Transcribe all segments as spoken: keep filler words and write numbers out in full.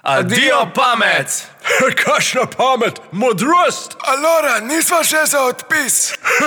Adijo pamet! Kakšna pamet, modrost! Alora, nisva še za odpis.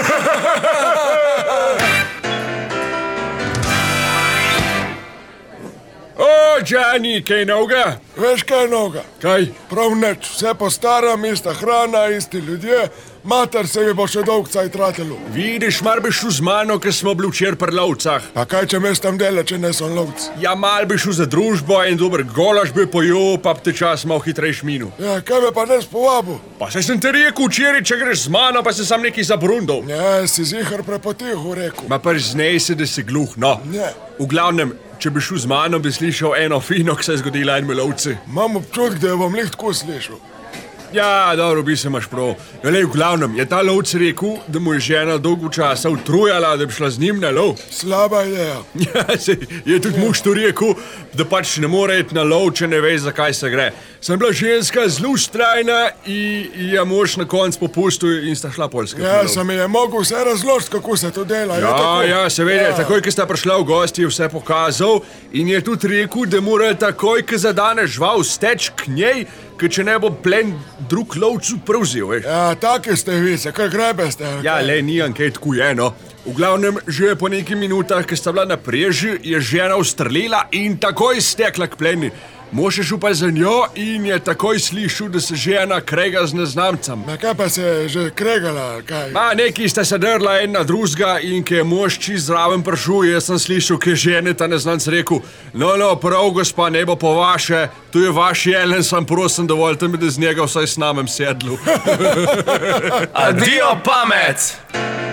O, Džani, kaj novega? Veš kaj noga? Kaj? Prav nič, vse po staram, ista hrana, isti ljudje, mater se mi bo še dolg cajt ratelo. Vidiš, mar bi šel z mano, ker smo bili včer pri lovcah. Pa kaj če mes tam dela, če ne son lovc? Ja, mal bi šel za družbo in dober golaž bi pojel, pa bi te čas malo hitrejš minil. Ja, kaj me pa nes povabil? Pa se sem te rekel včeraj, če greš z mano, pa se sam neki zabrundal. Ne, si zihar prepotihu rekel. Ma pa znej se, da si gluh, no. Ne. V glavnem, če bi šel z mano, bi slišal eno fino, ki se je zgodila enemu lovci. Imam občutek, da jo bom lih tako slišal. Ja, dobro, bi se imaš prav. Lej, v glavnem, je ta lovc rekel, da mu je žena dolgo časa utrujala, da bi šla z njim na lov. Slaba ideja. Ja, se je tudi muž to rekel, da pač ne more iti na lov, če ne ve, zakaj se gre. Sem bila ženska zelo vztrajna in je mož na konc popustil in sta šla Poljska. Ja, sem je mogel vse razložiti, kako se to dela. Ja, ja, seveda, ja. Takoj, ko sta prišla v gosti, je vse pokazal in je tudi rekel, da mora takoj, ko zadane žival, steč k njej, ker če ne bo plen drug lovcu prevzel, veš. Ja, take ste vi, se kar grebe ste. Okay. Ja, le, ni ankej tako je, no. V glavnem, že po nekaj minutah, ko sta bila na preži, je žena ustrelila in takoj stekla k pleni. Mož je šel pa za njo in je takoj slišal, da se žena krega z neznamcem. Na kaj pa se je že kregala, kaj? Ma, neki sta se drla en na drugega in ko je mož čist zraven prišel, jaz sem slišal, ko je žene ta neznanc rekel: No, no, prav, gospa, ne bo po vaše, tu je vaš jelen, sam prosim, dovolite mi, da z njega vsaj s namem sedlu. Adijo pamet!